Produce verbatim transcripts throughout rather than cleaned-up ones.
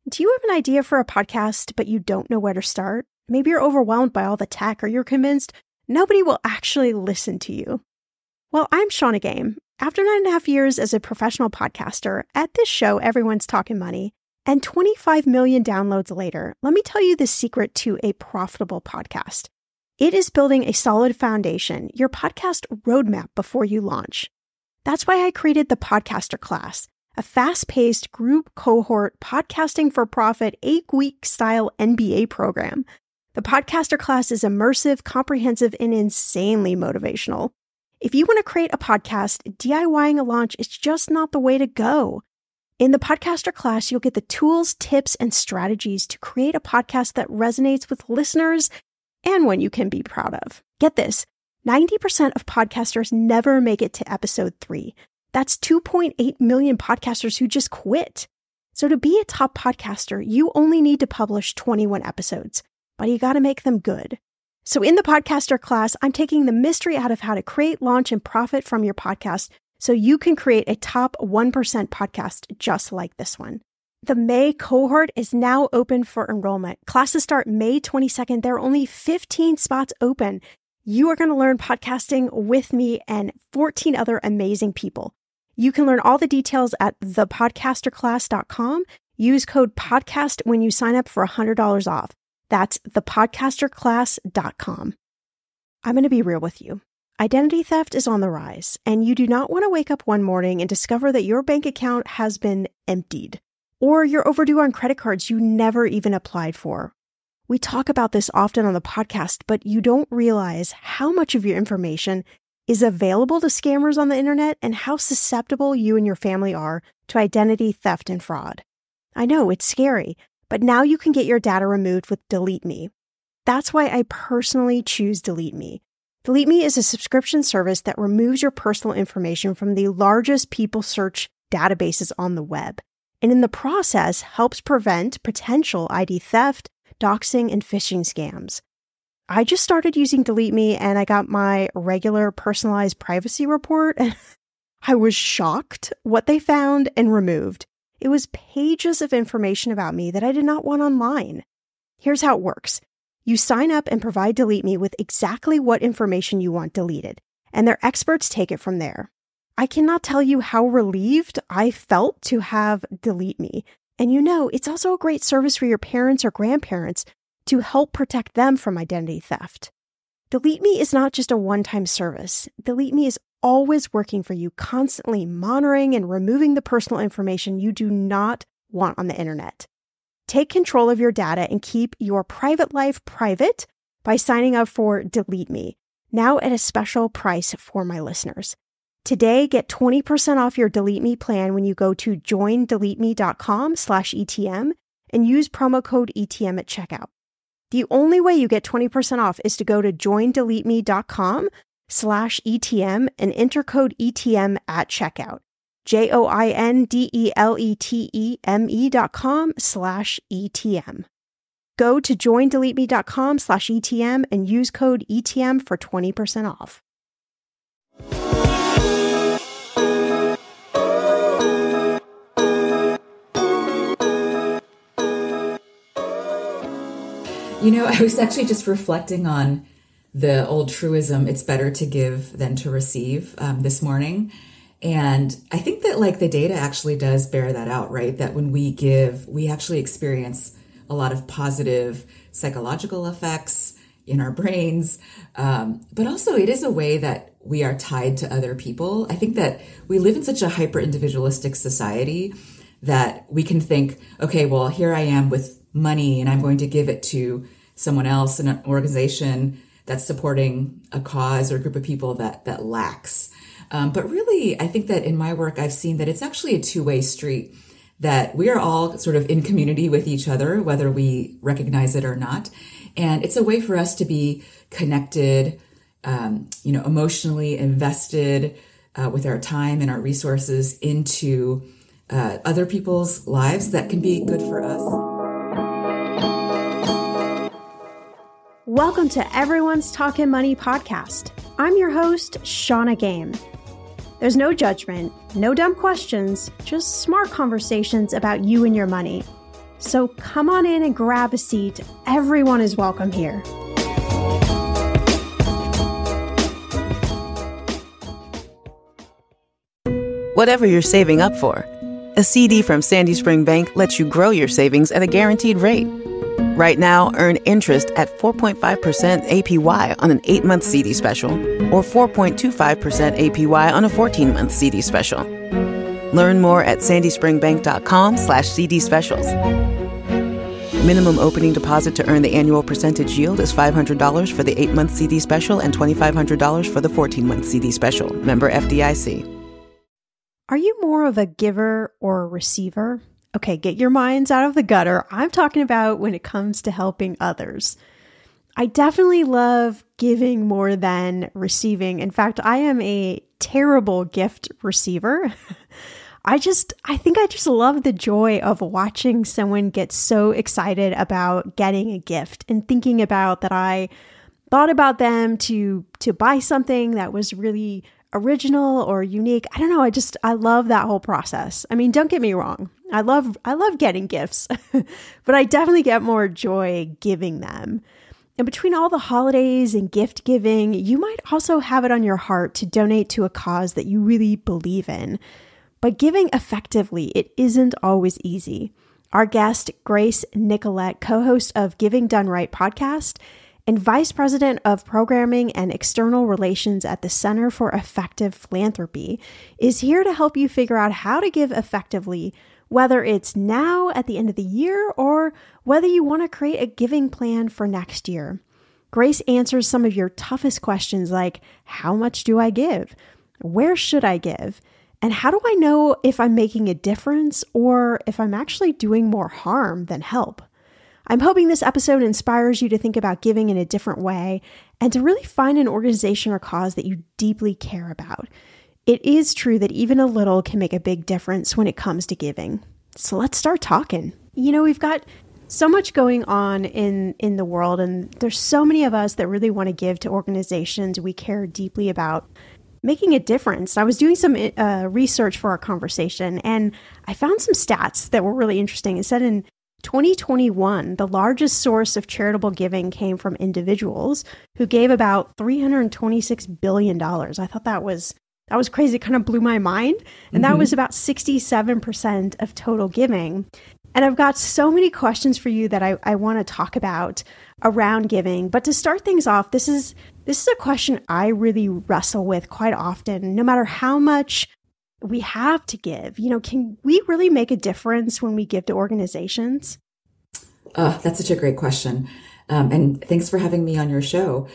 Do you have an idea for a podcast, but you don't know where to start? Maybe you're overwhelmed by all the tech, or you're convinced nobody will actually listen to you. Well, I'm Shannah Game. After nine and a half years as a professional podcaster, at this show, everyone's talking money, and twenty-five million downloads later, let me tell you the secret to a profitable podcast. It is building a solid foundation, your podcast roadmap before you launch. That's why I created the Podcaster Class, a fast-paced group cohort podcasting for profit eight-week style N B A program. The Podcaster Class is immersive, comprehensive, and insanely motivational. If you want to create a podcast, DIYing a launch is just not the way to go. In the Podcaster Class, you'll get the tools, tips, and strategies to create a podcast that resonates with listeners and one you can be proud of. Get this, ninety percent of podcasters never make it to episode three. That's two point eight million podcasters who just quit. So to be a top podcaster, you only need to publish twenty-one episodes, but you got to make them good. So in the Podcaster Class, I'm taking the mystery out of how to create, launch, and profit from your podcast so you can create a top one percent podcast just like this one. The May cohort is now open for enrollment. Classes start May twenty-second. There are only fifteen spots open. You are going to learn podcasting with me and fourteen other amazing people. You can learn all the details at the podcaster class dot com. Use code PODCAST when you sign up for one hundred dollars off. That's the podcaster class dot com. I'm going to be real with you. Identity theft is on the rise, and you do not want to wake up one morning and discover that your bank account has been emptied, or you're overdue on credit cards you never even applied for. We talk about this often on the podcast, but you don't realize how much of your information is available to scammers on the internet and how susceptible you and your family are to identity theft and fraud. I know, it's scary, but now you can get your data removed with Delete Me. That's why I personally choose Delete Me. Delete Me is a subscription service that removes your personal information from the largest people search databases on the web, and in the process helps prevent potential I D theft, doxing, and phishing scams. I just started using Delete Me and I got my regular personalized privacy report and I was shocked what they found and removed. It was pages of information about me that I did not want online. Here's how it works. You sign up and provide Delete Me with exactly what information you want deleted, and their experts take it from there. I cannot tell you how relieved I felt to have Delete Me. And you know, it's also a great service for your parents or grandparents to help protect them from identity theft. Delete Me is not just a one-time service. Delete Me is always working for you, constantly monitoring and removing the personal information you do not want on the internet. Take control of your data and keep your private life private by signing up for Delete Me, now at a special price for my listeners. Today, get twenty percent off your Delete Me plan when you go to join delete me dot com slash E T M and use promo code E T M at checkout. The only way you get twenty percent off is to go to join delete me dot com slash E T M and enter code E T M at checkout. J O I N D E L E T E M E dot com slash E T M. Go to join delete me dot com slash E T M and use code E T M for twenty percent off. You know, I was actually just reflecting on the old truism, it's better to give than to receive, um, this morning. And I think that like the data actually does bear that out, right? That when we give, we actually experience a lot of positive psychological effects in our brains. Um, but also it is a way that we are tied to other people. I think that we live in such a hyper individualistic society that we can think, okay, well, here I am with money and I'm going to give it to someone else in an organization that's supporting a cause or a group of people that that lacks. Um, but really, I think that in my work, I've seen that it's actually a two-way street, that we are all sort of in community with each other, whether we recognize it or not. And it's a way for us to be connected, um, you know, emotionally invested uh, with our time and our resources into uh, other people's lives that can be good for us. Welcome to Everyone's Talking Money podcast. I'm your host, Shannah Game. There's no judgment, no dumb questions, just smart conversations about you and your money. So come on in and grab a seat. Everyone is welcome here. Whatever you're saving up for, a C D from Sandy Spring Bank lets you grow your savings at a guaranteed rate. Right now, earn interest at four point five percent A P Y on an eight-month C D special or four point two five percent A P Y on a fourteen-month C D special. Learn more at sandyspringbank.com slash CD specials. Minimum opening deposit to earn the annual percentage yield is five hundred dollars for the eight-month C D special and twenty-five hundred dollars for the fourteen-month C D special. Member F D I C. Are you more of a giver or a receiver? Okay, get your minds out of the gutter. I'm talking about when it comes to helping others. I definitely love giving more than receiving. In fact, I am a terrible gift receiver. I just, I think I just love the joy of watching someone get so excited about getting a gift and thinking about that I thought about them to, to buy something that was really original or unique. I don't know. I just, I love that whole process. I mean, don't get me wrong. I love, I love getting gifts, but I definitely get more joy giving them. And between all the holidays and gift giving, you might also have it on your heart to donate to a cause that you really believe in. But giving effectively, it isn't always easy. Our guest, Grace Nicolette, co-host of Giving Done Right podcast, and Vice President of Programming and External Relations at the Center for Effective Philanthropy, is here to help you figure out how to give effectively, whether it's now at the end of the year or whether you want to create a giving plan for next year. Grace answers some of your toughest questions like, how much do I give? Where should I give? And how do I know if I'm making a difference or if I'm actually doing more harm than help? I'm hoping this episode inspires you to think about giving in a different way and to really find an organization or cause that you deeply care about. It is true that even a little can make a big difference when it comes to giving. So let's start talking. You know, we've got so much going on in, in the world, and there's so many of us that really want to give to organizations we care deeply about making a difference. I was doing some uh, research for our conversation, and I found some stats that were really interesting. It said in twenty twenty-one, the largest source of charitable giving came from individuals who gave about three hundred twenty-six billion dollars. I thought that was that was crazy. It kind of blew my mind. And mm-hmm. that was about sixty-seven percent of total giving. And I've got so many questions for you that I, I want to talk about around giving. But to start things off, this is this is a question I really wrestle with quite often. No matter how much we have to give, you know, can we really make a difference when we give to organizations? Oh, that's such a great question. Um, and thanks for having me on your show.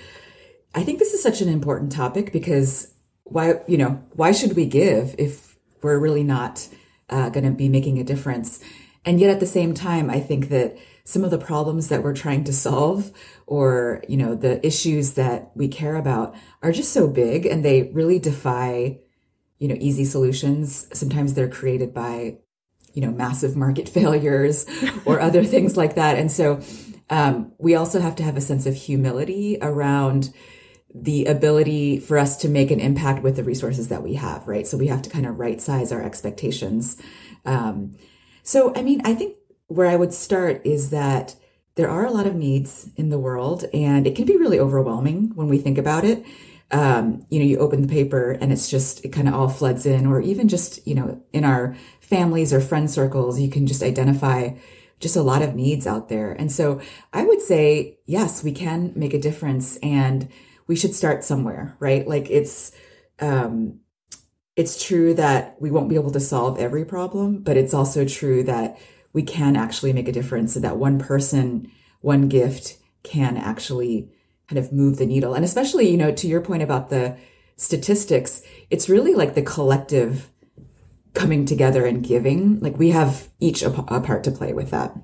I think this is such an important topic because why, you know, why should we give if we're really not uh, going to be making a difference? And yet at the same time, I think that some of the problems that we're trying to solve or, you know, the issues that we care about are just so big and they really defy, you know, easy solutions. Sometimes they're created by, you know, massive market failures or other things like that. And so um, we also have to have a sense of humility around the ability for us to make an impact with the resources that we have, right? So we have to kind of right size our expectations. Um, so, I mean, I think where I would start is that there are a lot of needs in the world, and it can be really overwhelming when we think about it. Um, you know, you open the paper and it's just, it kind of all floods in, or even just, you know, in our families or friend circles, you can just identify just a lot of needs out there. And so I would say, yes, we can make a difference and we should start somewhere, right? Like it's, um, it's true that we won't be able to solve every problem, but it's also true that we can actually make a difference, so that one person, one gift can actually kind of move the needle. And especially, you know, to your point about the statistics, it's really like the collective coming together and giving. Like we have each a, a part to play with that.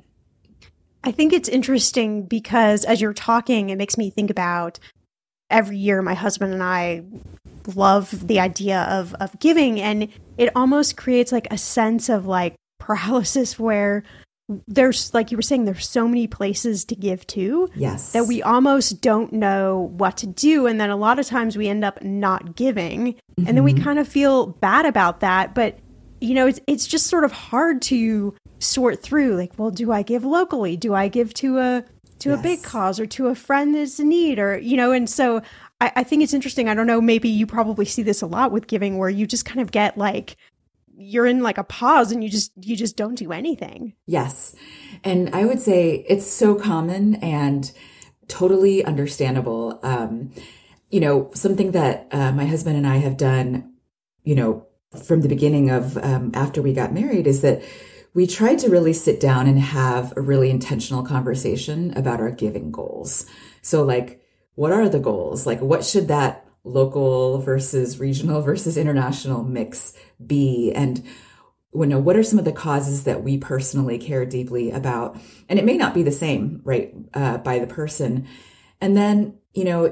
I think it's interesting because as you're talking, it makes me think about every year my husband and I love the idea of of giving, and it almost creates like a sense of like paralysis where there's, like you were saying, there's so many places to give to. Yes. That we almost don't know what to do. And then a lot of times we end up not giving. Mm-hmm. And then we kind of feel bad about that. But, you know, it's, it's just sort of hard to sort through like, well, do I give locally? Do I give to a to Yes. a big cause or to a friend that's in need? Or, you know, and so I, I think it's interesting. I don't know, maybe you probably see this a lot with giving where you just kind of get like, you're in like a pause and you just, you just don't do anything. Yes. And I would say it's so common and totally understandable. Um, you know, something that uh, my husband and I have done, you know, from the beginning of um, after we got married is that we tried to really sit down and have a really intentional conversation about our giving goals. So like, what are the goals? Like, what should that local versus regional versus international mix be? And you know, what are some of the causes that we personally care deeply about? And it may not be the same, right, uh, by the person. And then, you know,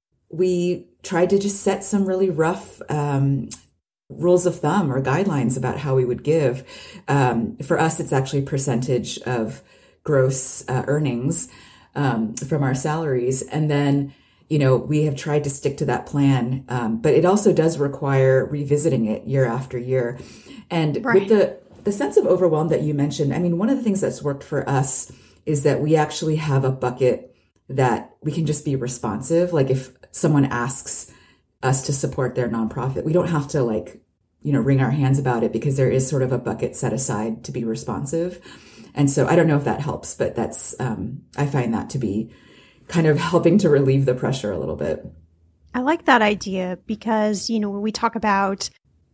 we tried to just set some really rough um, rules of thumb or guidelines about how we would give. Um, for us, it's actually percentage of gross uh, earnings um, from our salaries. And then, you know, we have tried to stick to that plan. Um, but it also does require revisiting it year after year. And Right. with the, the sense of overwhelm that you mentioned, I mean, one of the things that's worked for us is that we actually have a bucket that we can just be responsive. Like if someone asks us to support their nonprofit, we don't have to like, you know, wring our hands about it because there is sort of a bucket set aside to be responsive. And so I don't know if that helps, but that's, um, I find that to be kind of helping to relieve the pressure a little bit. I like that idea because, you know, when we talk about,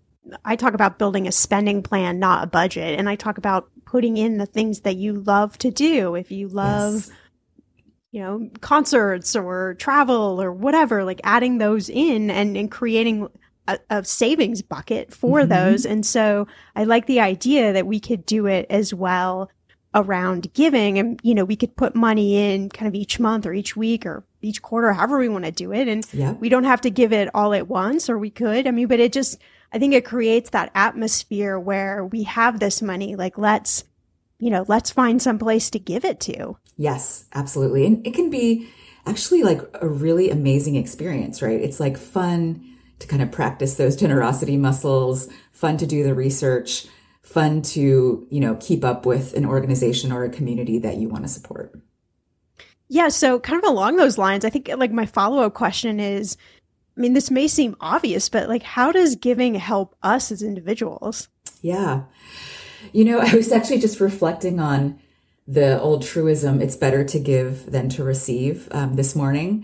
I talk about building a spending plan, not a budget. And I talk about putting in the things that you love to do. If you love, Yes. you know, concerts or travel or whatever, like adding those in and, and creating a, a savings bucket for Mhm. those. And so I like the idea that we could do it as well around giving. And, you know, we could put money in kind of each month or each week or each quarter, however we want to do it. And Yeah. we don't have to give it all at once, or we could. I mean, but it just, I think it creates that atmosphere where we have this money, like let's, you know, let's find some place to give it to. Yes, absolutely. And it can be actually like a really amazing experience, right? It's like fun to kind of practice those generosity muscles, fun to do the research, fun to, you know, keep up with an organization or a community that you want to support. Yeah. So kind of along those lines, I think like my follow-up question is, I mean, this may seem obvious, but like, how does giving help us as individuals? Yeah. You know, I was actually just reflecting on the old truism, it's better to give than to receive, um, this morning.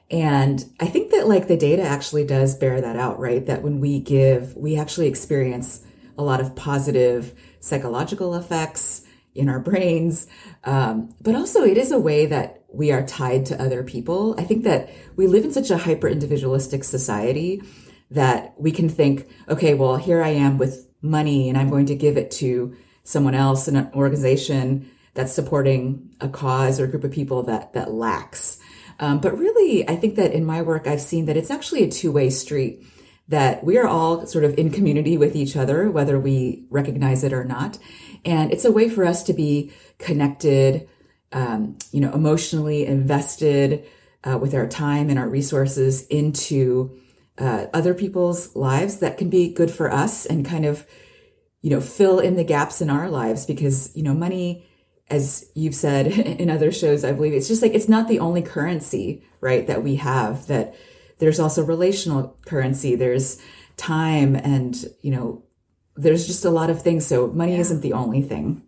And I think that like the data actually does bear that out, right? That when we give, we actually experience a lot of positive psychological effects in our brains. Um, but also it is a way that we are tied to other people. I think that we live in such a hyper individualistic society that we can think, okay, well, here I am with money and I'm going to give it to someone else in an organization that's supporting a cause or a group of people that, that lacks. Um, but really, I think that in my work, I've seen that it's actually a two-way street, that we are all sort of in community with each other, whether we recognize it or not. And it's a way for us to be connected, um, you know, emotionally invested uh, with our time and our resources into uh, other people's lives that can be good for us and kind of, you know, fill in the gaps in our lives because, you know, money, as you've said in other shows, I believe it's just like, it's not the only currency, right, that we have, that there's also relational currency, there's time and, you know, there's just a lot of things. So money Yeah. isn't the only thing.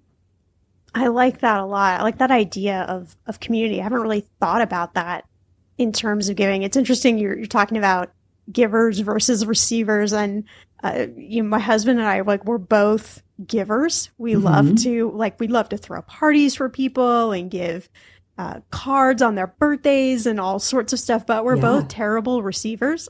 I like that a lot. I like that idea of, of community. I haven't really thought about that in terms of giving. It's interesting. You're, you're talking about givers versus receivers. And, uh, you know, my husband and I, like, we're both givers. We Mhm. love to, like, we love to throw parties for people and give uh, cards on their birthdays and all sorts of stuff, but we're Yeah. both terrible receivers.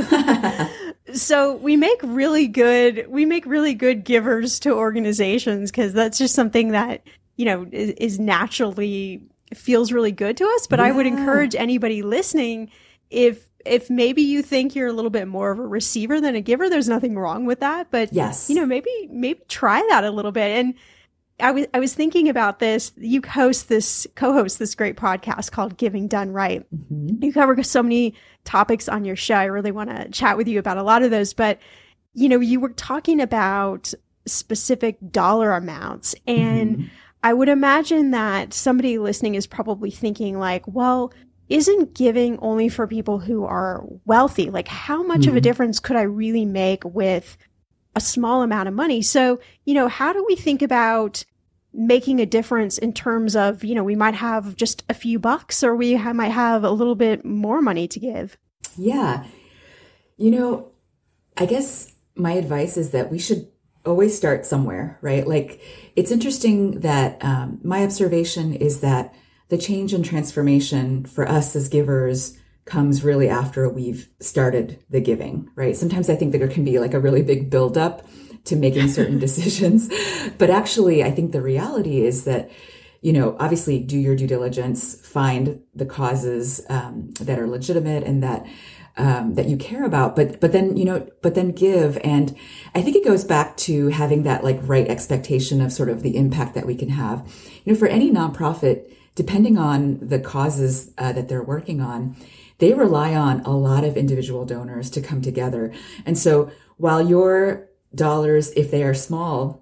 So we make really good, we make really good givers to organizations because that's just something that, you know, is, is naturally feels really good to us. But I would Yeah. encourage anybody listening, if if maybe you think you're a little bit more of a receiver than a giver, there's nothing wrong with that. But Yes. you know, maybe maybe try that a little bit. And I was I was thinking about this. You host this, co-host this great podcast called Giving Done Right. Mhm. You cover so many topics on your show. I really want to chat with you about a lot of those. But, you know, you were talking about specific dollar amounts. And mm-hmm. I would imagine that somebody listening is probably thinking like, well, isn't giving only for people who are wealthy? Like, how much mm-hmm. of a difference could I really make with a small amount of money? So, you know, how do we think about making a difference in terms of, you know, we might have just a few bucks, or we ha- might have a little bit more money to give? Yeah. You know, I guess my advice is that we should always start somewhere, right? Like, it's interesting that um, my observation is that the change and transformation for us as givers comes really after we've started the giving, right? Sometimes I think there can be like a really big buildup to making certain decisions. But actually, I think the reality is that, you know, obviously do your due diligence, find the causes um, that are legitimate and that um, that you care about, but but then, you know, but then give. And I think it goes back to having that like right expectation of sort of the impact that we can have. You know, for any nonprofit, depending on the causes uh, that they're working on, they rely on a lot of individual donors to come together. And so while your dollars, if they are small,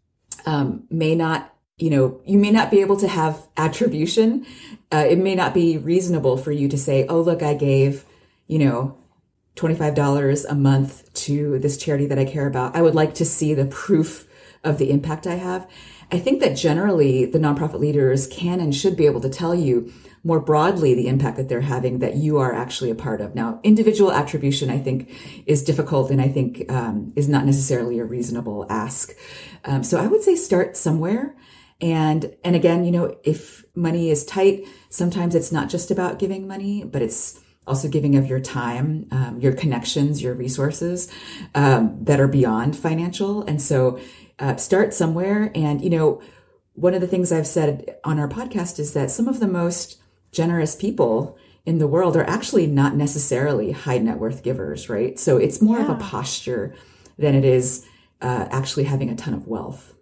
um, may not, you know, you may not be able to have attribution. Uh, it may not be reasonable for you to say, oh, look, I gave, you know, twenty-five dollars a month to this charity that I care about. I would like to see the proof of the impact I have. I think that generally the nonprofit leaders can and should be able to tell you more broadly the impact that they're having that you are actually a part of. Now, individual attribution, I think, is difficult and I think um, is not necessarily a reasonable ask. Um, so I would say start somewhere. And, and again, you know, if money is tight, sometimes it's not just about giving money, but it's also giving of your time, um, your connections, your resources um, that are beyond financial. And so uh, start somewhere. And, you know, one of the things I've said on our podcast is that some of the most generous people in the world are actually not necessarily high net worth givers, right? So it's more yeah. of a posture than it is uh, actually having a ton of wealth.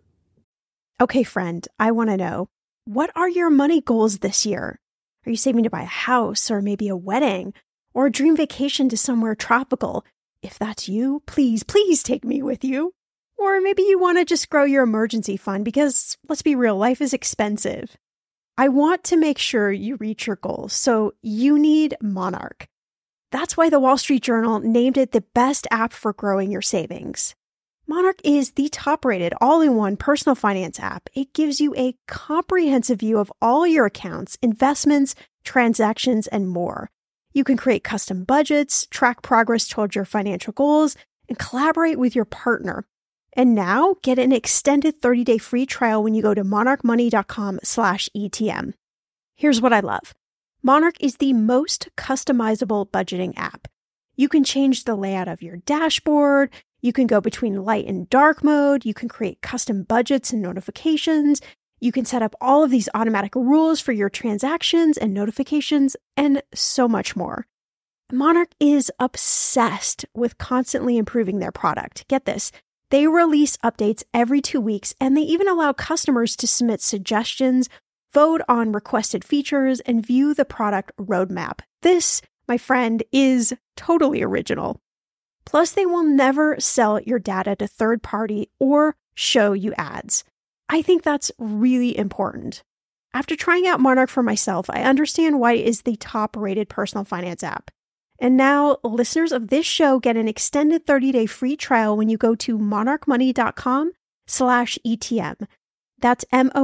Okay, friend, I want to know, what are your money goals this year? Are you saving to buy a house or maybe a wedding or a dream vacation to somewhere tropical? If that's you, please, please take me with you. Or maybe you want to just grow your emergency fund because, let's be real, life is expensive. I want to make sure you reach your goals, so you need Monarch. That's why the Wall Street Journal named it the best app for growing your savings. Monarch is the top-rated all-in-one personal finance app. It gives you a comprehensive view of all your accounts, investments, transactions, and more. You can create custom budgets, track progress towards your financial goals, and collaborate with your partner. And now, get an extended thirty-day free trial when you go to monarchmoney.com slash ETM. Here's what I love. Monarch is the most customizable budgeting app. You can change the layout of your dashboard. You can go between light and dark mode. You can create custom budgets and notifications. You can set up all of these automatic rules for your transactions and notifications, and so much more. Monarch is obsessed with constantly improving their product. Get this. They release updates every two weeks, and they even allow customers to submit suggestions, vote on requested features, and view the product roadmap. This, my friend, is totally original. Plus, they will never sell your data to third party or show you ads. I think that's really important. After trying out Monarch for myself, I understand why it is the top-rated personal finance app. And now, listeners of this show get an extended thirty-day free trial when you go to monarchmoney.com slash ETM. That's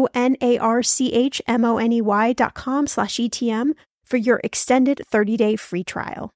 M-O-N-A-R-C-H-M-O-N-E-Y dot com slash ETM for your extended thirty-day free trial.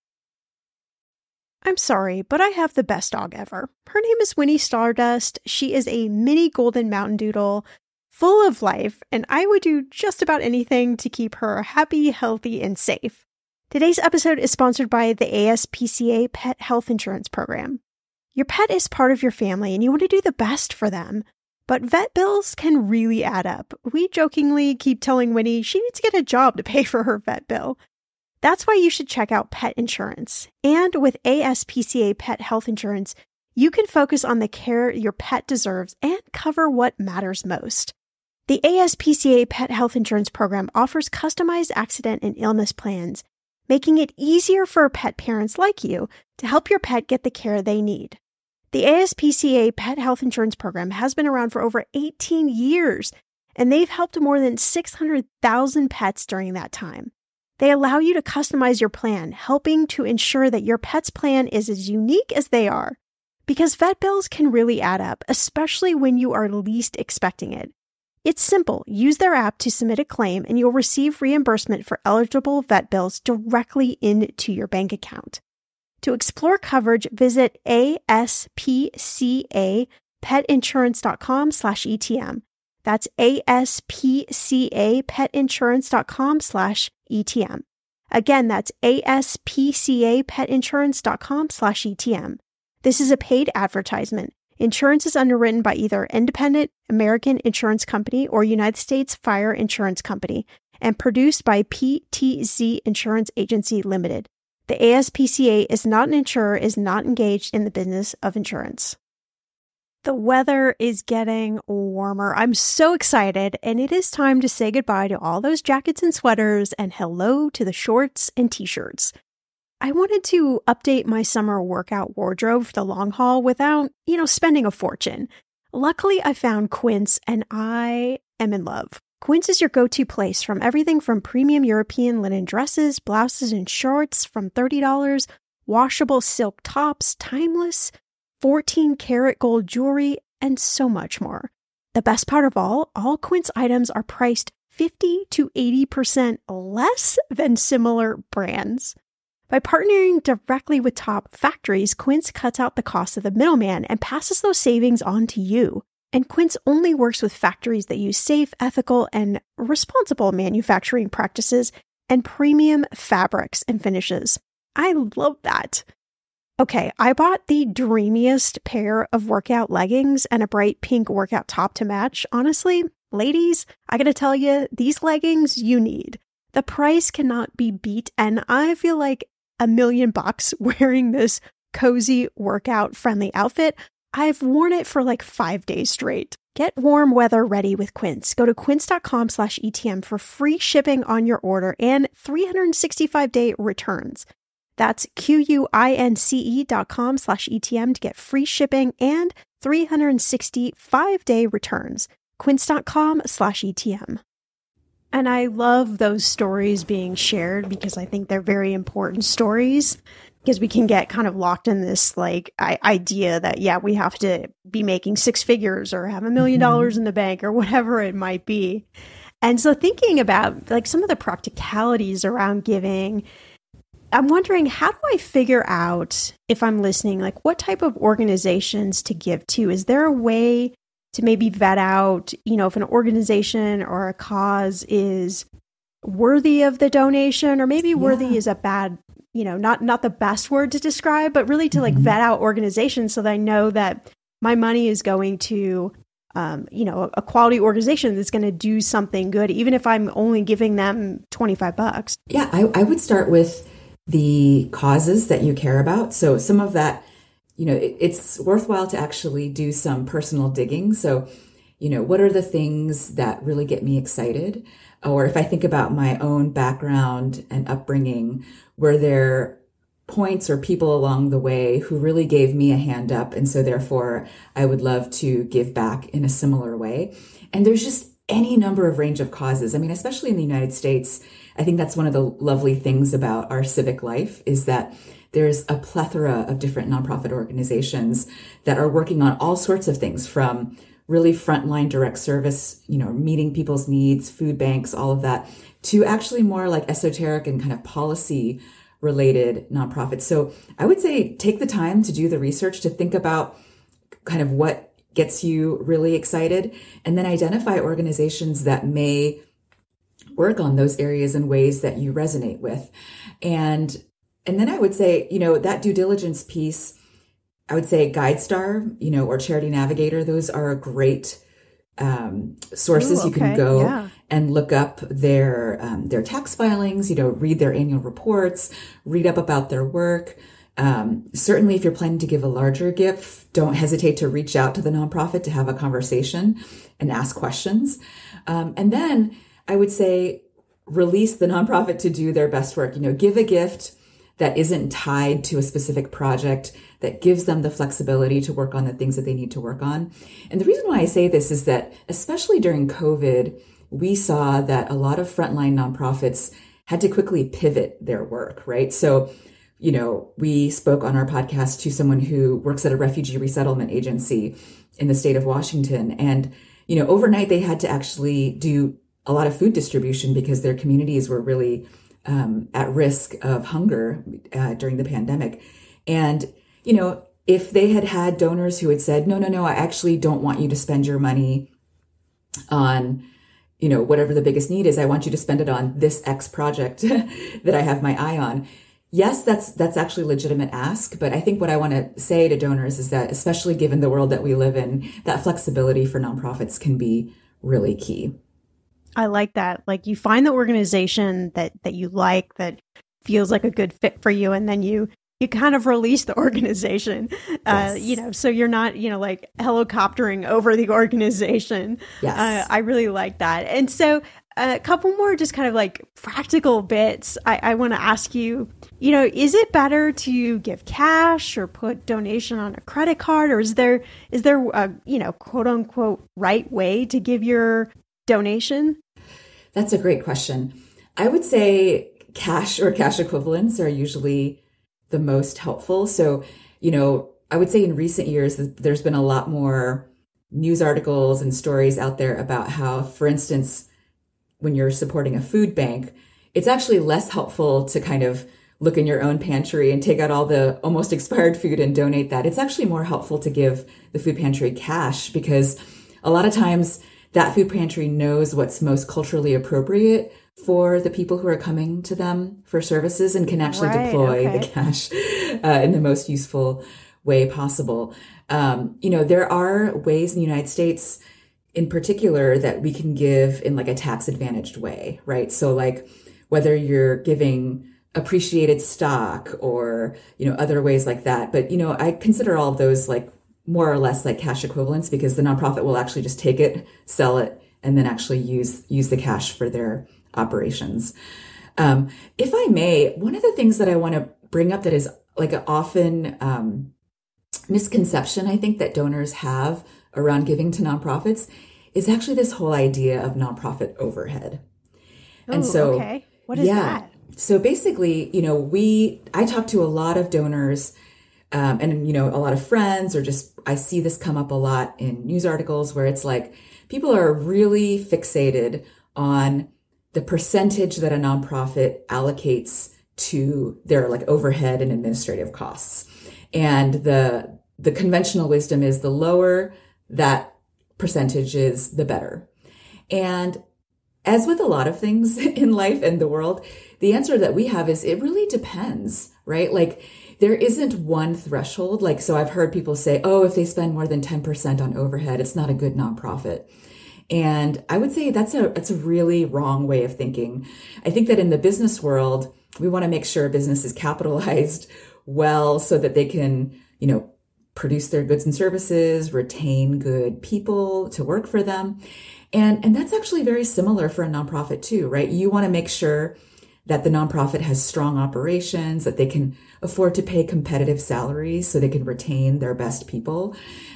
I'm sorry, but I have the best dog ever. Her name is Winnie Stardust. She is a mini golden mountain doodle, full of life, and I would do just about anything to keep her happy, healthy, and safe. Today's episode is sponsored by the A S P C A Pet Health Insurance Program. Your pet is part of your family, and you want to do the best for them. But vet bills can really add up. We jokingly keep telling Winnie she needs to get a job to pay for her vet bill. That's why you should check out pet insurance. And with A S P C A Pet Health Insurance, you can focus on the care your pet deserves and cover what matters most. The A S P C A Pet Health Insurance Program offers customized accident and illness plans, making it easier for pet parents like you to help your pet get the care they need. The A S P C A Pet Health Insurance Program has been around for over eighteen years, and they've helped more than six hundred thousand pets during that time. They allow you to customize your plan, helping to ensure that your pet's plan is as unique as they are. Because vet bills can really add up, especially when you are least expecting it. It's simple. Use their app to submit a claim, and you'll receive reimbursement for eligible vet bills directly into your bank account. To explore coverage, visit aspcapetinsurance.com slash ETM. That's aspcapetinsurance.com slash ETM. Again, that's aspcapetinsurance.com slash ETM. This is a paid advertisement. Insurance is underwritten by either Independent American Insurance Company or United States Fire Insurance Company and produced by P T Z Insurance Agency Limited. The A S P C A is not an insurer, is not engaged in the business of insurance. The weather is getting warmer. I'm so excited, and it is time to say goodbye to all those jackets and sweaters and hello to the shorts and t-shirts. I wanted to update my summer workout wardrobe for the long haul without, you know, spending a fortune. Luckily, I found Quince, and I am in love. Quince is your go-to place from everything from premium European linen dresses, blouses, and shorts from thirty dollars, washable silk tops, timeless, fourteen karat gold jewelry, and so much more. The best part of all, all Quince items are priced fifty to eighty percent less than similar brands. By partnering directly with top factories, Quince cuts out the cost of the middleman and passes those savings on to you. And Quince only works with factories that use safe, ethical, and responsible manufacturing practices and premium fabrics and finishes. I love that. Okay, I bought the dreamiest pair of workout leggings and a bright pink workout top to match. Honestly, ladies, I gotta tell you, these leggings you need. The price cannot be beat, and I feel like a million bucks wearing this cozy workout friendly outfit. I've worn it for like five days straight. Get warm weather ready with Quince. Go to quince.com slash ETM for free shipping on your order and three hundred sixty-five day returns. That's Q-U-I-N-C-E dot com slash ETM to get free shipping and three hundred sixty-five day returns. Quince.com slash ETM. And I love those stories being shared because I think they're very important stories, because we can get kind of locked in this like I- idea that, yeah, we have to be making six figures or have a million dollars in the bank or whatever it might be. And so thinking about like some of the practicalities around giving, I'm wondering, how do I figure out, if I'm listening, like what type of organizations to give to? Is there a way to maybe vet out, you know, if an organization or a cause is worthy of the donation, or maybe yeah. worthy is a bad, you know, not not the best word to describe, but really to mm-hmm. like vet out organizations so that I know that my money is going to, um, you know, a quality organization that's going to do something good, even if I'm only giving them twenty-five bucks. Yeah, I, I would start with the causes that you care about. So some of that, you know, it, it's worthwhile to actually do some personal digging. So, you know, what are the things that really get me excited? Or if I think about my own background and upbringing, were there points or people along the way who really gave me a hand up? And so therefore, I would love to give back in a similar way. And there's just any number of range of causes. I mean, especially in the United States, I think that's one of the lovely things about our civic life is that there's a plethora of different nonprofit organizations that are working on all sorts of things, from really frontline direct service, you know, meeting people's needs, food banks, all of that, to actually more like esoteric and kind of policy related nonprofits. So I would say take the time to do the research, to think about kind of what gets you really excited, and then identify organizations that may work on those areas in ways that you resonate with. And and then I would say, you know, that due diligence piece, I would say GuideStar, you know, or Charity Navigator, those are great um, sources. Ooh, okay. You can go yeah. and look up their um, their tax filings, you know, read their annual reports, read up about their work. Um, certainly, if you're planning to give a larger gift, don't hesitate to reach out to the nonprofit to have a conversation and ask questions. Um, and then I would say release the nonprofit to do their best work. You know, give a gift that isn't tied to a specific project, that gives them the flexibility to work on the things that they need to work on. And the reason why I say this is that, especially during COVID, we saw that a lot of frontline nonprofits had to quickly pivot their work, right? So, you know, we spoke on our podcast to someone who works at a refugee resettlement agency in the state of Washington. And, you know, overnight they had to actually do a lot of food distribution because their communities were really um, at risk of hunger uh, during the pandemic. And, you know, if they had had donors who had said, no, no, no, I actually don't want you to spend your money on, you know, whatever the biggest need is, I want you to spend it on this X project that I have my eye on. Yes, that's that's actually a legitimate ask, but I think what I want to say to donors is that, especially given the world that we live in, that flexibility for nonprofits can be really key. I like that. Like, you find the organization that that you like, that feels like a good fit for you, and then you you kind of release the organization. Yes. Uh, you know, so you're not, you know, like helicoptering over the organization. Yes. Uh, I really like that. And so a couple more just kind of like practical bits. I, I want to ask you, you know, is it better to give cash or put donation on a credit card? Or is there, is there a, you know, quote unquote, right way to give your donation? That's a great question. I would say cash or cash equivalents are usually the most helpful. So, you know, I would say in recent years, there's been a lot more news articles and stories out there about how, for instance, when you're supporting a food bank, it's actually less helpful to kind of look in your own pantry and take out all the almost expired food and donate that. It's actually more helpful to give the food pantry cash, because a lot of times that food pantry knows what's most culturally appropriate for the people who are coming to them for services, and can actually right, deploy okay. the cash uh, in the most useful way possible. Um, you know, there are ways in the United States in particular that we can give in like a tax advantaged way, right? So like whether you're giving appreciated stock or, you know, other ways like that. But, you know, I consider all of those like more or less like cash equivalents, because the nonprofit will actually just take it, sell it, and then actually use, use the cash for their operations. Um, if I may, one of the things that I want to bring up that is like an often um, misconception, I think, that donors have around giving to nonprofits is actually this whole idea of nonprofit overhead. Oh, and so, okay. What is yeah, that? So basically, you know, we, I talk to a lot of donors um, and, you know, a lot of friends, or just, I see this come up a lot in news articles where it's like, people are really fixated on the percentage that a nonprofit allocates to their like overhead and administrative costs. And the, the conventional wisdom is the lower that percentage is, the better. And as with a lot of things in life and the world, the answer that we have is it really depends, right? Like there isn't one threshold. Like, so I've heard people say, oh, if they spend more than ten percent on overhead, it's not a good nonprofit. And I would say that's a, that's a really wrong way of thinking. I think that in the business world, we want to make sure a business is capitalized well so that they can, you know, produce their goods and services, retain good people to work for them. And, and that's actually very similar for a nonprofit too, right? You want to make sure that the nonprofit has strong operations, that they can afford to pay competitive salaries so they can retain their best people.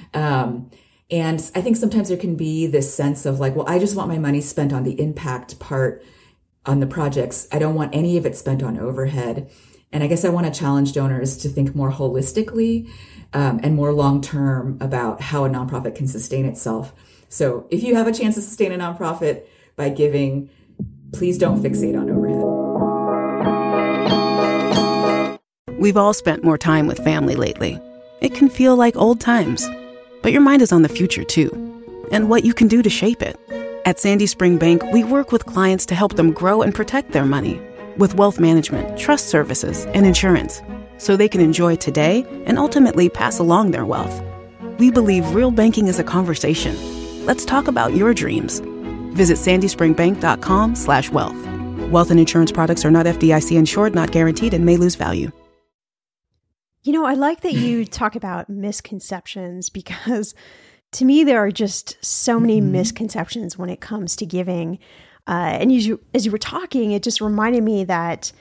Um, and I think sometimes there can be this sense of like, well, I just want my money spent on the impact part on the projects. I don't want any of it spent on overhead. And I guess I want to challenge donors to think more holistically um, and more long-term about how a nonprofit can sustain itself. So if you have a chance to sustain a nonprofit by giving, please don't fixate on overhead. We've all spent more time with family lately. It can feel like old times, but your mind is on the future too, and what you can do to shape it. At Sandy Spring Bank, we work with clients to help them grow and protect their money with wealth management, trust services, and insurance, so they can enjoy today and ultimately pass along their wealth. We believe real banking is a conversation. Let's talk about your dreams. Visit sandyspringbank.com slash wealth. Wealth and insurance products are not F D I C insured, not guaranteed, and may lose value. You know, I like that you talk about misconceptions, because to me, there are just so many mm-hmm. misconceptions when it comes to giving. Uh, and as you, as you were talking, it just reminded me that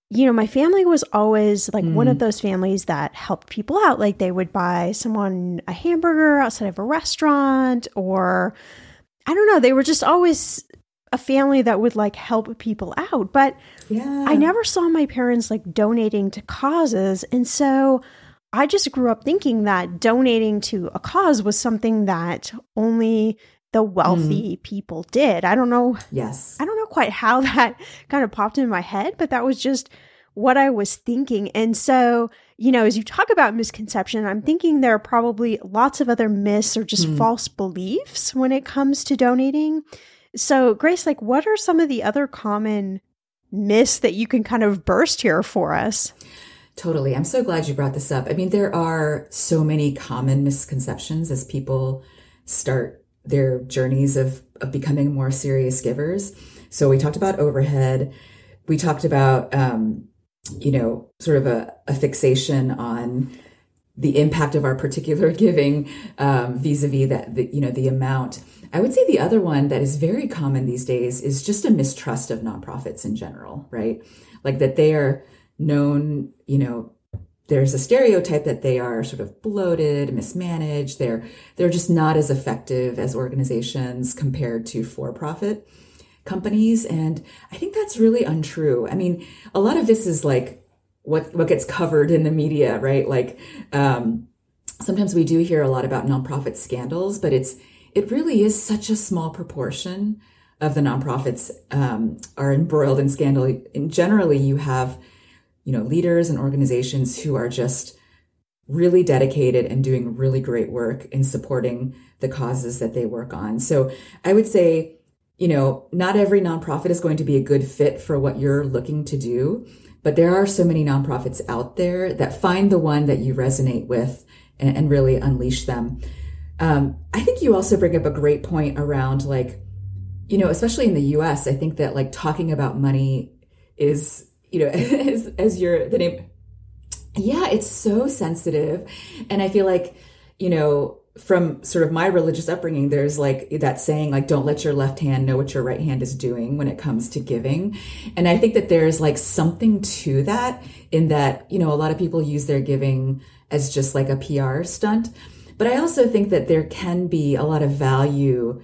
you know, my family was always like Mm. one of those families that helped people out. Like they would buy someone a hamburger outside of a restaurant, or I don't know, they were just always a family that would like help people out. But Yeah. I never saw my parents like donating to causes. And so I just grew up thinking that donating to a cause was something that only the wealthy mm. people did. I don't know. Yes. I don't know quite how that kind of popped in my head, but that was just what I was thinking. And so, you know, as you talk about misconception, I'm thinking there are probably lots of other myths or just mm. false beliefs when it comes to donating. So, Grace, like, what are some of the other common myths that you can kind of burst here for us? Totally. I'm so glad you brought this up. I mean, there are so many common misconceptions as people start their journeys of, of becoming more serious givers. So we talked about overhead. We talked about, um, you know, sort of a, a fixation on the impact of our particular giving um, vis-a-vis that, the, you know, the amount. I would say the other one that is very common these days is just a mistrust of nonprofits in general, right? Like that they are known, you know, there's a stereotype that they are sort of bloated, mismanaged. They're they're just not as effective as organizations compared to for-profit companies. And I think that's really untrue. I mean, a lot of this is like what what gets covered in the media, right? Like um, sometimes we do hear a lot about nonprofit scandals, but it's it really is such a small proportion of the nonprofits um, are embroiled in scandal. And generally, you have you know, leaders and organizations who are just really dedicated and doing really great work in supporting the causes that they work on. So I would say, you know, not every nonprofit is going to be a good fit for what you're looking to do, but there are so many nonprofits out there that find the one that you resonate with and, and really unleash them. Um, I think you also bring up a great point around like, you know, especially in the U S, I think that like talking about money is, you know, as, as your, the name, yeah, it's so sensitive. And I feel like, you know, from sort of my religious upbringing, there's like that saying, like, don't let your left hand know what your right hand is doing when it comes to giving. And I think that there's like something to that in that, you know, a lot of people use their giving as just like a P R stunt. But I also think that there can be a lot of value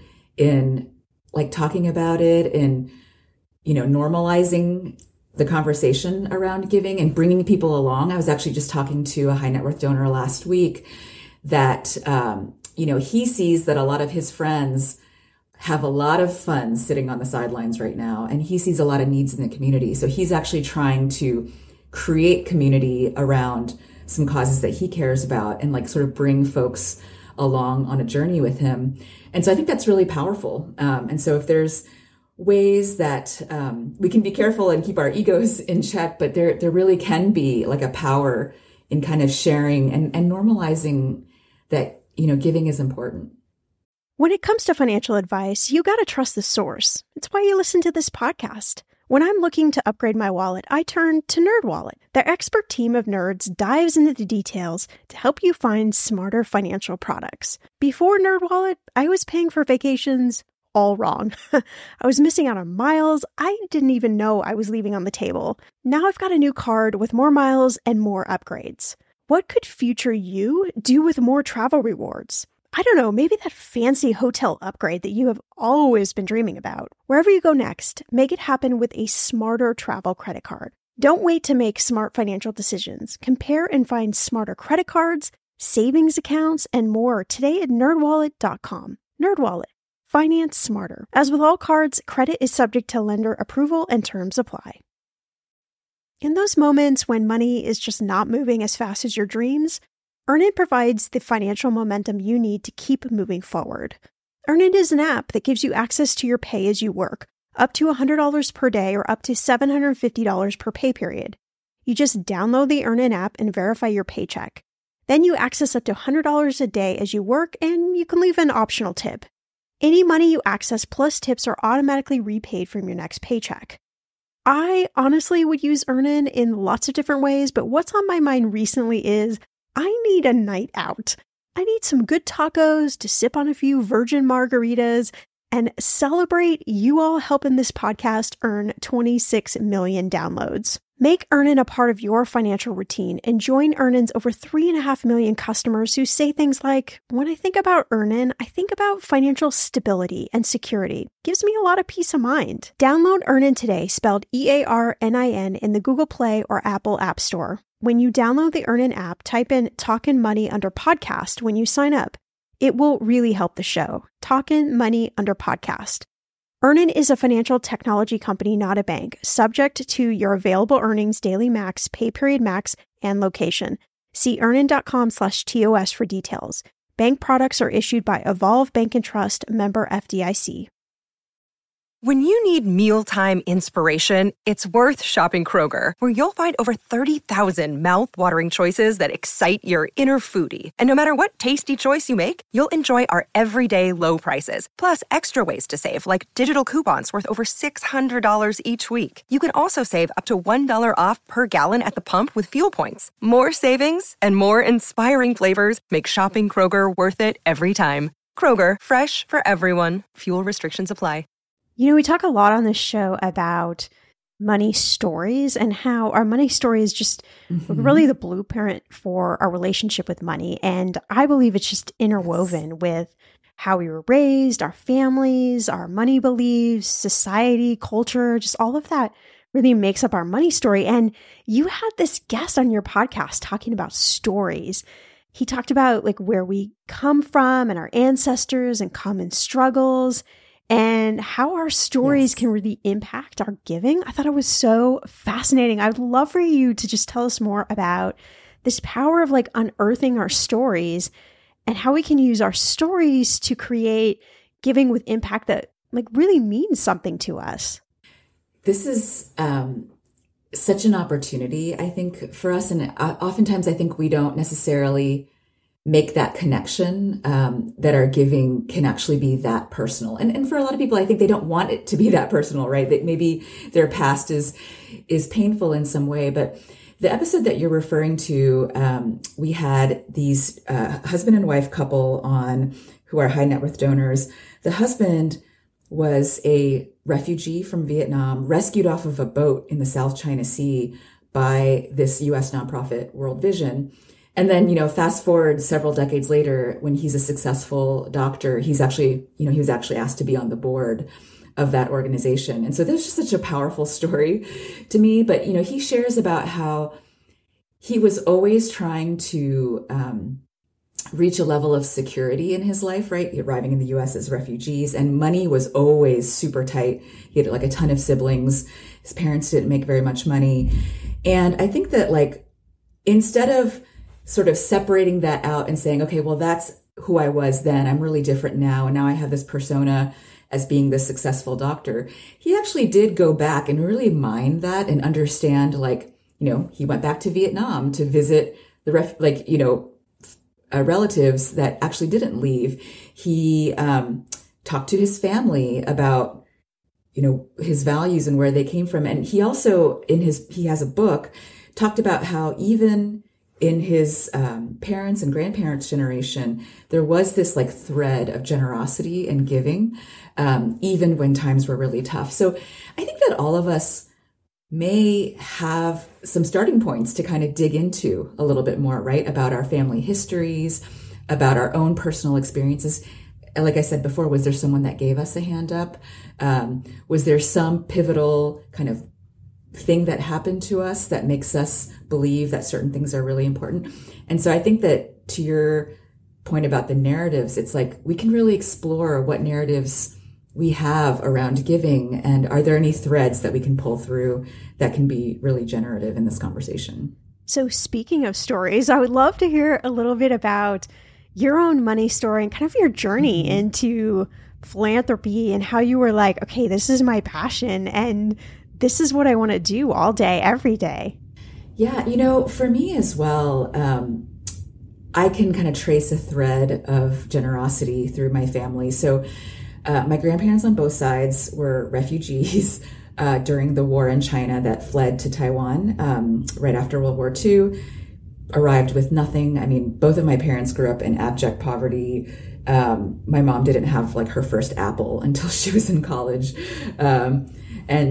in like talking about it and, you know, normalizing the conversation around giving and bringing people along. I was actually just talking to a high net worth donor last week that, um, you know, he sees that a lot of his friends have a lot of funds sitting on the sidelines right now, and he sees a lot of needs in the community. So he's actually trying to create community around some causes that he cares about and like sort of bring folks along on a journey with him. And so I think that's really powerful. Um, and so if there's ways that um, we can be careful and keep our egos in check, but there there really can be like a power in kind of sharing and, and normalizing that, you know, giving is important. When it comes to financial advice, you got to trust the source. It's why you listen to this podcast. When I'm looking to upgrade my wallet, I turn to NerdWallet. Their expert team of nerds dives into the details to help you find smarter financial products. Before NerdWallet, I was paying for vacations all wrong. I was missing out on miles I didn't even know I was leaving on the table. Now I've got a new card with more miles and more upgrades. What could future you do with more travel rewards? I don't know, maybe that fancy hotel upgrade that you have always been dreaming about. Wherever you go next, make it happen with a smarter travel credit card. Don't wait to make smart financial decisions. Compare and find smarter credit cards, savings accounts, and more today at nerd wallet dot com. NerdWallet. Finance smarter. As with all cards, credit is subject to lender approval and terms apply. In those moments when money is just not moving as fast as your dreams, Earnin provides the financial momentum you need to keep moving forward. Earnin is an app that gives you access to your pay as you work, up to one hundred dollars per day or up to seven hundred fifty dollars per pay period. You just download the Earnin app and verify your paycheck. Then you access up to one hundred dollars a day as you work, and you can leave an optional tip. Any money you access plus tips are automatically repaid from your next paycheck. I honestly would use Earnin in lots of different ways, but what's on my mind recently is I need a night out. I need some good tacos to sip on a few virgin margaritas and celebrate you all helping this podcast earn twenty-six million downloads. Make Earnin a part of your financial routine and join Earnin's over three and a half million customers who say things like, when I think about Earnin, I think about financial stability and security. Gives me a lot of peace of mind. Download Earnin today, spelled E A R N I N, in the Google Play or Apple App Store. When you download the Earnin app, type in Talkin' Money under podcast when you sign up. It will really help the show. Talkin' Money under podcast. Earnin is a financial technology company, not a bank, subject to your available earnings, daily max, pay period max, and location. See earnin.com slash TOS for details. Bank products are issued by Evolve Bank and Trust, member F D I C. When you need mealtime inspiration, it's worth shopping Kroger, where you'll find over thirty thousand mouth-watering choices that excite your inner foodie. And no matter what tasty choice you make, you'll enjoy our everyday low prices, plus extra ways to save, like digital coupons worth over six hundred dollars each week. You can also save up to one dollar off per gallon at the pump with fuel points. More savings and more inspiring flavors make shopping Kroger worth it every time. Kroger, fresh for everyone. Fuel restrictions apply. You know, we talk a lot on this show about money stories and how our money story is just mm-hmm. really the blueprint for our relationship with money. And I believe it's just interwoven yes. with how we were raised, our families, our money beliefs, society, culture, just all of that really makes up our money story. And you had this guest on your podcast talking about stories. He talked about like where we come from and our ancestors and common struggles, and how our stories yes. can really impact our giving. I thought it was so fascinating. I would love for you to just tell us more about this power of like unearthing our stories and how we can use our stories to create giving with impact that like really means something to us. This is um, such an opportunity, I think, for us. And oftentimes I think we don't necessarily make that connection, um, that our giving can actually be that personal. And, and for a lot of people, I think they don't want it to be that personal, right? That maybe their past is, is painful in some way. But the episode that you're referring to, um, we had these, uh, husband and wife couple on who are high net worth donors. The husband was a refugee from Vietnam, rescued off of a boat in the South China Sea by this U S nonprofit, World Vision. And then, you know, fast forward several decades later, when he's a successful doctor, he's actually, you know, he was actually asked to be on the board of that organization. And so there's just such a powerful story to me. But, you know, he shares about how he was always trying to um, reach a level of security in his life, right? Arriving in the U S as refugees, and money was always super tight. He had like a ton of siblings. His parents didn't make very much money. And I think that like, instead of sort of separating that out and saying, okay, well, that's who I was then. I'm really different now. And now I have this persona as being this successful doctor. He actually did go back and really mine that and understand, like, you know, he went back to Vietnam to visit the ref, like, you know, uh, relatives that actually didn't leave. He um, talked to his family about, you know, his values and where they came from. And he also, in his, he has a book, talked about how even in his um, parents' and grandparents' generation, there was this like thread of generosity and giving, um, even when times were really tough. So I think that all of us may have some starting points to kind of dig into a little bit more, right? About our family histories, about our own personal experiences. Like I said before, was there someone that gave us a hand up? Um, was there some pivotal kind of thing that happened to us that makes us believe that certain things are really important? And so I think that to your point about the narratives, it's like we can really explore what narratives we have around giving, and are there any threads that we can pull through that can be really generative in this conversation? So speaking of stories, I would love to hear a little bit about your own money story and kind of your journey mm-hmm. into philanthropy and how you were like, okay, this is my passion and this is what I want to do all day, every day. Yeah, you know, for me as well, um, I can kind of trace a thread of generosity through my family. So uh, my grandparents on both sides were refugees uh, during the war in China that fled to Taiwan um, right after World War Two, arrived with nothing. I mean, both of my parents grew up in abject poverty. Um, my mom didn't have like her first apple until she was in college. Um, and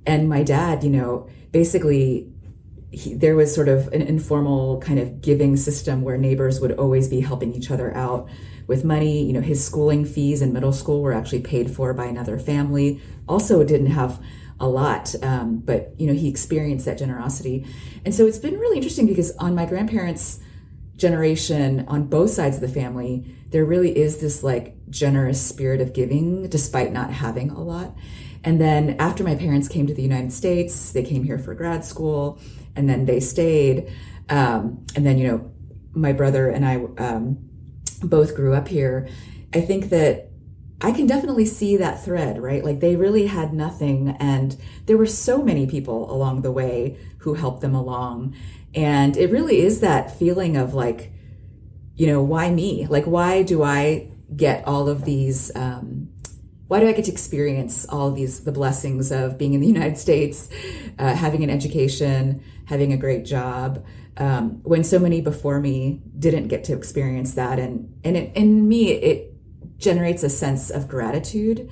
and my dad, you know, basically he, there was sort of an informal kind of giving system where neighbors would always be helping each other out with money. You know, his schooling fees in middle school were actually paid for by another family. Also didn't have a lot, um, but, you know, he experienced that generosity. And so it's been really interesting because on my grandparents' generation, on both sides of the family, there really is this like generous spirit of giving despite not having a lot. And then after my parents came to the United States, they came here for grad school, and then they stayed. Um, and then, you know, my brother and I um, both grew up here. I think that I can definitely see that thread, right? Like they really had nothing, and there were so many people along the way who helped them along. And it really is that feeling of like, you know, why me? Like, why do I get all of these, um, why do I get to experience all of these, the blessings of being in the United States, uh, having an education, having a great job, um, when so many before me didn't get to experience that. And, and it, in me, it generates a sense of gratitude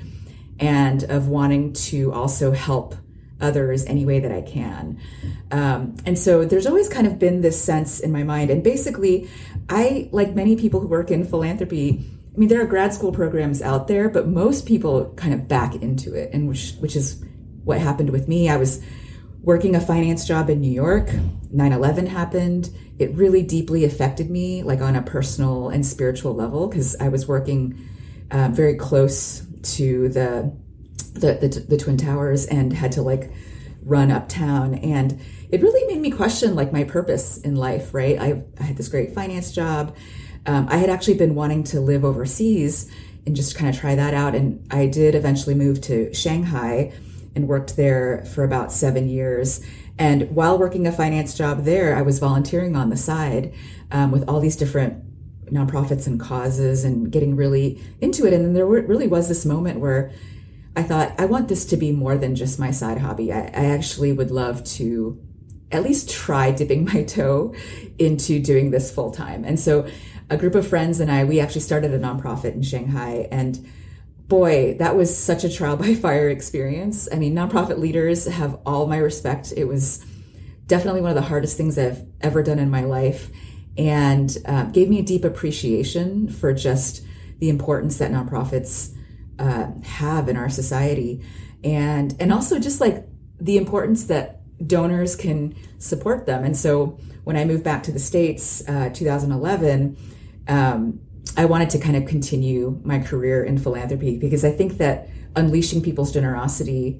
and of wanting to also help others any way that I can. Um, and so there's always kind of been this sense in my mind. And basically, I, like many people who work in philanthropy, I mean, there are grad school programs out there, but most people kind of back into it, and which, which is what happened with me. I was working a finance job in New York. nine eleven happened. It really deeply affected me, like on a personal and spiritual level, because I was working uh, very close to the The, the the Twin Towers and had to like run uptown, and it really made me question like my purpose in life, right? I, I had this great finance job. Um, I had actually been wanting to live overseas and just kind of try that out, and I did eventually move to Shanghai and worked there for about seven years. And while working a finance job there, I was volunteering on the side um, with all these different nonprofits and causes and getting really into it. And then there were, really was this moment where I thought, I want this to be more than just my side hobby. I, I actually would love to at least try dipping my toe into doing this full time. And so a group of friends and I, we actually started a nonprofit in Shanghai. And boy, that was such a trial by fire experience. I mean, nonprofit leaders have all my respect. It was definitely one of the hardest things I've ever done in my life, and uh, gave me a deep appreciation for just the importance that nonprofits Uh, have in our society, and and also just like the importance that donors can support them. And so when I moved back to the States, uh, two thousand eleven, um, I wanted to kind of continue my career in philanthropy, because I think that unleashing people's generosity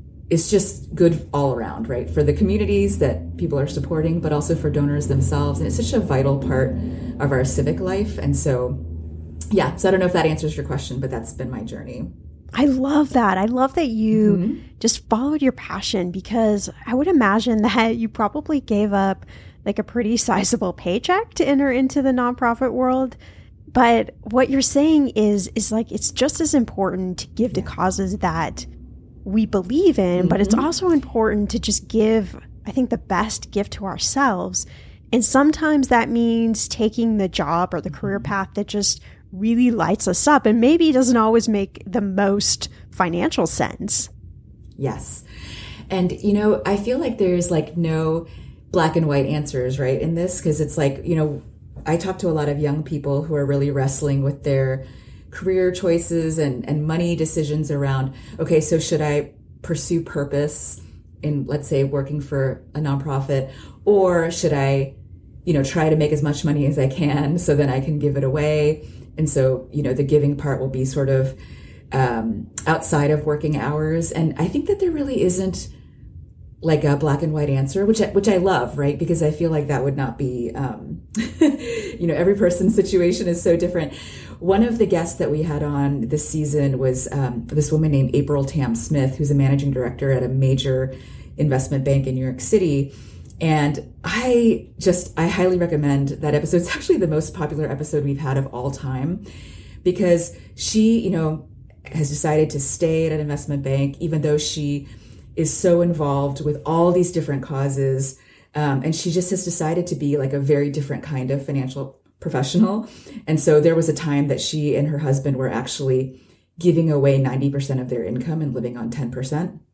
is just good all around, right? For the communities that people are supporting, but also for donors themselves. And it's such a vital part of our civic life. And so yeah, so I don't know if that answers your question, but that's been my journey. I love that. I love that you Mm-hmm. just followed your passion, because I would imagine that you probably gave up like a pretty sizable paycheck to enter into the nonprofit world. But what you're saying is, is like, it's just as important to give to causes that we believe in, mm-hmm. but it's also important to just give, I think, the best gift to ourselves. And sometimes that means taking the job or the career path that just really lights us up, and maybe doesn't always make the most financial sense. Yes. And, you know, I feel like there's like no black and white answers, right, in this, because it's like, you know, I talk to a lot of young people who are really wrestling with their career choices and, and money decisions around, okay, so should I pursue purpose in, let's say, working for a nonprofit, or should I, you know, try to make as much money as I can so then I can give it away? And so, you know, the giving part will be sort of um, outside of working hours. And I think that there really isn't like a black and white answer, which I, which I love, right? Because I feel like that would not be, um, you know, every person's situation is so different. One of the guests that we had on this season was um, this woman named April Tam Smith, who's a managing director at a major investment bank in New York City. And I just, I highly recommend that episode. It's actually the most popular episode we've had of all time, because she, you know, has decided to stay at an investment bank, even though she is so involved with all these different causes. Um, and she just has decided to be like a very different kind of financial professional. And so there was a time that she and her husband were actually giving away ninety percent of their income and living on ten percent.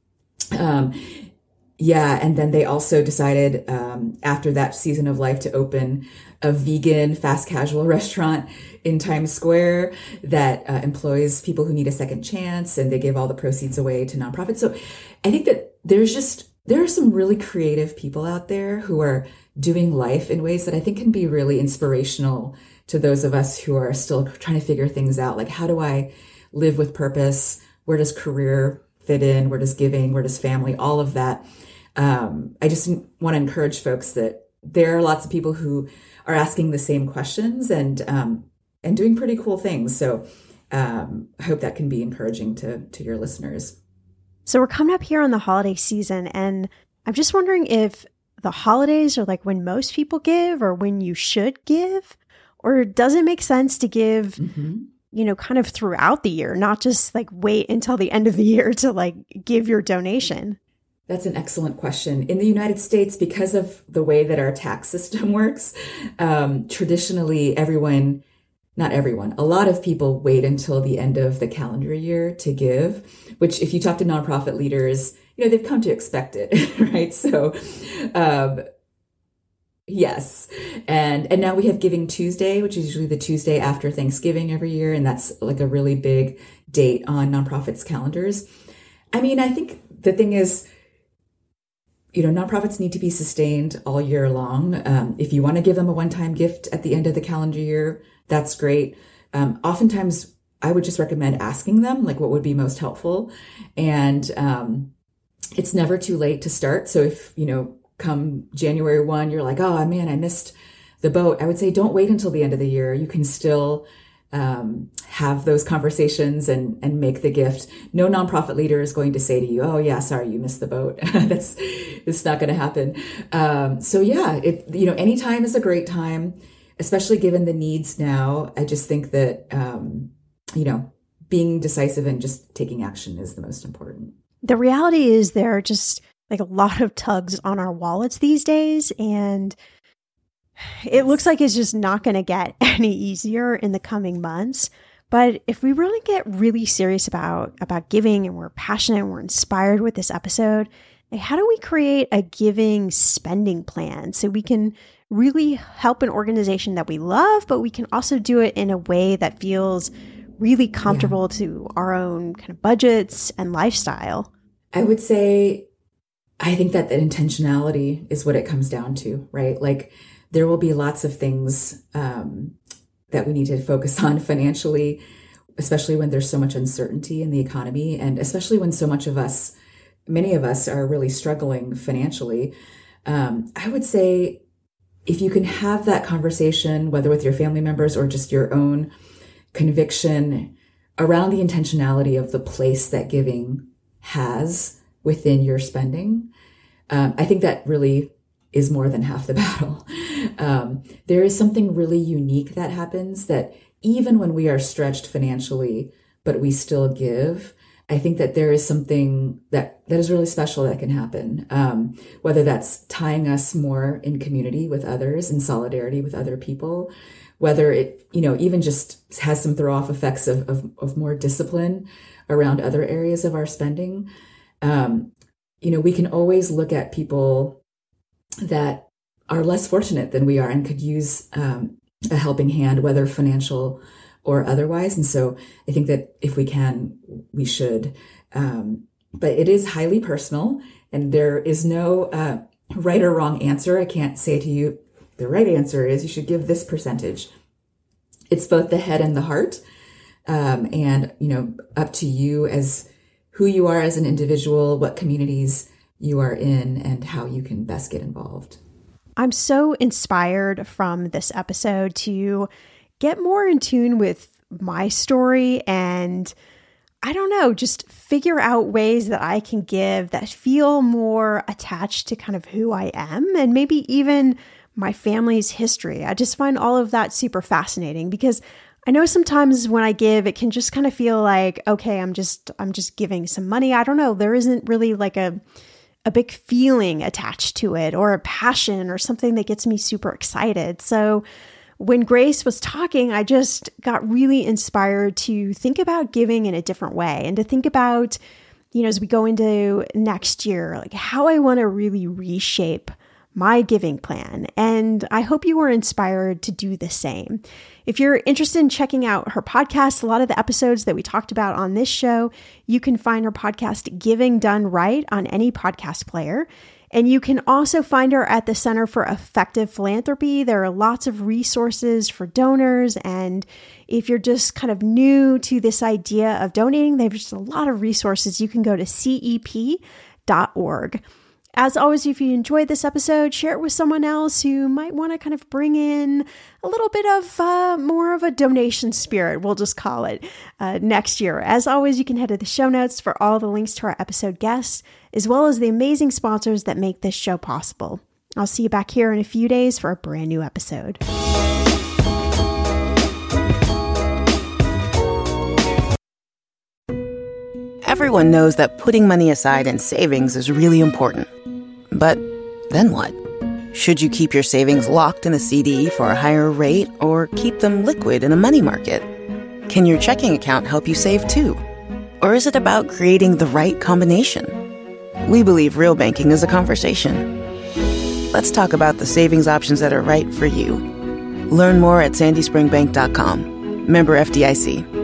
Um, yeah. And then they also decided um, after that season of life to open a vegan fast casual restaurant in Times Square that uh, employs people who need a second chance, and they gave all the proceeds away to nonprofits. So I think that there's just, there are some really creative people out there who are doing life in ways that I think can be really inspirational to those of us who are still trying to figure things out. Like, how do I live with purpose? Where does career fit in? Where does giving? Where does family? All of that. Um, I just want to encourage folks that there are lots of people who are asking the same questions and um, and doing pretty cool things. So um, I hope that can be encouraging to to your listeners. So we're coming up here on the holiday season, and I'm just wondering if the holidays are like when most people give or when you should give, or does it make sense to give, mm-hmm. you know, kind of throughout the year, not just like wait until the end of the year to like give your donation? That's an excellent question. In the United States, because of the way that our tax system works, um, traditionally everyone, not everyone, a lot of people wait until the end of the calendar year to give, which if you talk to nonprofit leaders, you know, they've come to expect it, right? So, um, yes. And, and now we have Giving Tuesday, which is usually the Tuesday after Thanksgiving every year. And that's like a really big date on nonprofits' calendars. I mean, I think the thing is, you know, nonprofits need to be sustained all year long. Um, if you want to give them a one-time gift at the end of the calendar year, that's great. Um, oftentimes, I would just recommend asking them, like, what would be most helpful. And um, it's never too late to start. So if, you know, come January first, you're like, oh, man, I missed the boat. I would say don't wait until the end of the year. You can still um, have those conversations and, and make the gift. No nonprofit leader is going to say to you, oh yeah, sorry, you missed the boat. That's, it's not going to happen. Um, so yeah, it, you know, any time is a great time, especially given the needs now. I just think that, um, you know, being decisive and just taking action is the most important. The reality is there are just like a lot of tugs on our wallets these days, and it looks like it's just not going to get any easier in the coming months. But if we really get really serious about, about giving, and we're passionate and we're inspired with this episode, like how do we create a giving spending plan so we can really help an organization that we love, but we can also do it in a way that feels really comfortable yeah. to our own kind of budgets and lifestyle? I would say, I think that the intentionality is what it comes down to, right? Like, there will be lots of things um, that we need to focus on financially, especially when there's so much uncertainty in the economy, and especially when so much of us, many of us are really struggling financially. Um, I would say if you can have that conversation, whether with your family members or just your own conviction around the intentionality of the place that giving has within your spending, um, I think that really is more than half the battle. Um, there is something really unique that happens that even when we are stretched financially, but we still give, I think that there is something that, that is really special that can happen. Um, whether that's tying us more in community with others, in solidarity with other people, whether it, you know, even just has some throw off effects of, of, of more discipline around other areas of our spending. Um, you know, we can always look at people that are less fortunate than we are and could use um, a helping hand, whether financial or otherwise. And so I think that if we can, we should. Um, but it is highly personal, and there is no uh, right or wrong answer. I can't say to you, the right answer is you should give this percentage. It's both the head and the heart. Um, and, you know, up to you as who you are as an individual, what communities you are in, and how you can best get involved. I'm so inspired from this episode to get more in tune with my story and, I don't know, just figure out ways that I can give that feel more attached to kind of who I am and maybe even my family's history. I just find all of that super fascinating because I know sometimes when I give, it can just kind of feel like, okay, I'm just, I'm just giving some money. I don't know. There isn't really like a, a big feeling attached to it or a passion or something that gets me super excited. So when Grace was talking, I just got really inspired to think about giving in a different way and to think about, you know, as we go into next year, like how I want to really reshape my giving plan. And I hope you were inspired to do the same. If you're interested in checking out her podcast, a lot of the episodes that we talked about on this show, you can find her podcast, Giving Done Right, on any podcast player. And you can also find her at the Center for Effective Philanthropy. There are lots of resources for donors. And if you're just kind of new to this idea of donating, there's just a lot of resources. You can go to C E P dot org. As always, if you enjoyed this episode, share it with someone else who might want to kind of bring in a little bit of uh, more of a donation spirit, we'll just call it, uh, next year. As always, you can head to the show notes for all the links to our episode guests, as well as the amazing sponsors that make this show possible. I'll see you back here in a few days for a brand new episode. Everyone knows that putting money aside in savings is really important. But then what? Should you keep your savings locked in a C D for a higher rate or keep them liquid in a money market? Can your checking account help you save too? Or is it about creating the right combination? We believe real banking is a conversation. Let's talk about the savings options that are right for you. Learn more at sandy spring bank dot com. Member F D I C.